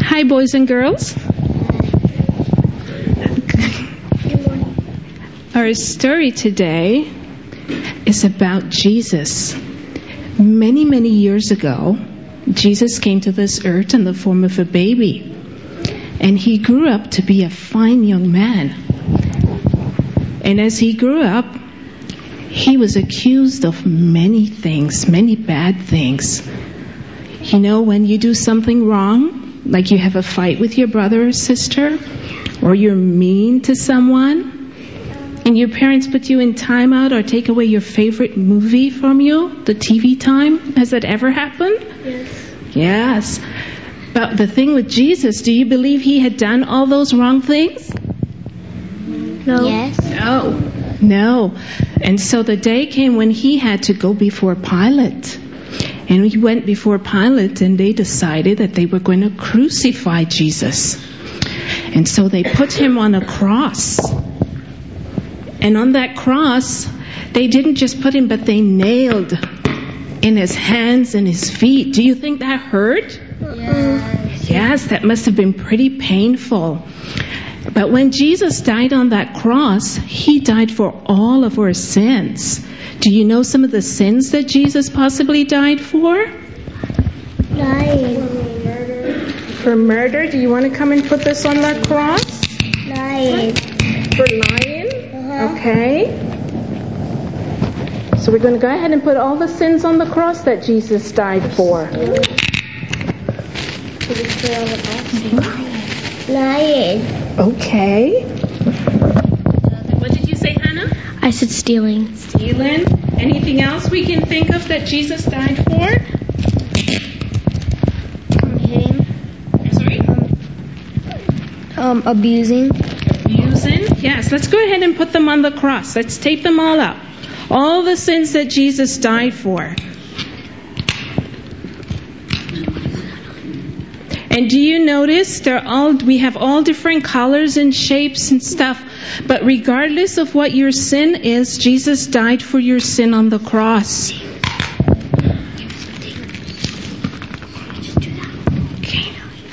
Hi, boys and girls. Our story today is about Jesus. Many, many years ago, Jesus came to this earth in the form of a baby. And he grew up to be a fine young man. And as he grew up, he was accused of many things, many bad things. You know, when you do something wrong, like you have a fight with your brother or sister, or you're mean to someone, and your parents put you in timeout or take away your favorite movie from you, the TV time. Has that ever happened? Yes. But the thing with Jesus, do you believe he had done all those wrong things? No. Yes. No. And so the day came when he had to go before Pilate. And he went before Pilate and they decided that they were going to crucify Jesus. And so they put him on a cross. And on that cross, they didn't just put him, but they nailed in his hands and his feet. Do you think that hurt? Yes, that must have been pretty painful. But when Jesus died on that cross, he died for all of our sins. Do you know some of the sins that Jesus possibly died for? Lying. For murder? Do you want to come and put this on the cross? Lying. For lying? Okay. So we're going to go ahead and put all the sins on the cross that Jesus died for. Lying. Okay. What did you say, Hannah? I said stealing. Stealing. Anything else we can think of that Jesus died for? Hitting. I'm sorry? Abusing. Abusing. Yes, let's go ahead and put them on the cross. Let's tape them all up. All the sins that Jesus died for. And do you notice we have all different colors and shapes and stuff, but regardless of what your sin is, Jesus died for your sin on the cross. Okay.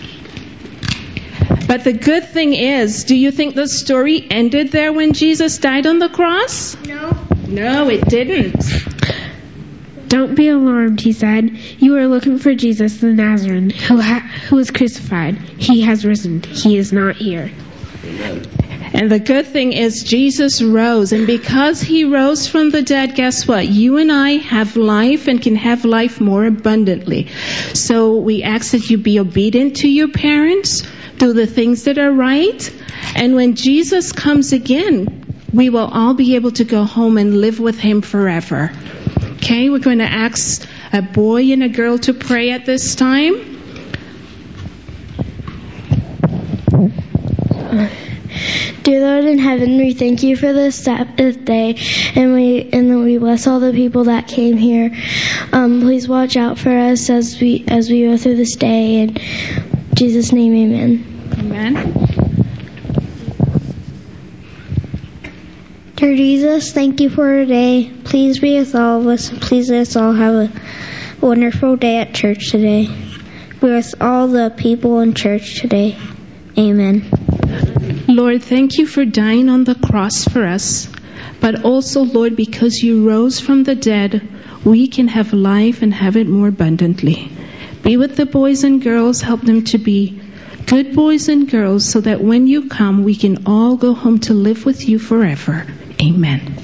But the good thing is, do you think the story ended there when Jesus died on the cross? No, it didn't. Don't be alarmed, he said. You are looking for Jesus the Nazarene, who was crucified. He has risen. He is not here. And the good thing is Jesus rose. And because he rose from the dead, guess what? You and I have life and can have life more abundantly. So we ask that you be obedient to your parents, do the things that are right. And when Jesus comes again, we will all be able to go home and live with him forever. Okay, we're going to ask a boy and a girl to pray at this time. Dear Lord in heaven, we thank you for this Sabbath day, and we bless all the people that came here. Please watch out for us as we go through this day. In Jesus' name, amen. Amen. Dear Jesus, thank you for today. Please be with all of us. Please let us all have a wonderful day at church today. Be with all the people in church today. Amen. Lord, thank you for dying on the cross for us. But also, Lord, because you rose from the dead, we can have life and have it more abundantly. Be with the boys and girls. Help them to be good boys and girls so that when you come, we can all go home to live with you forever. Amen.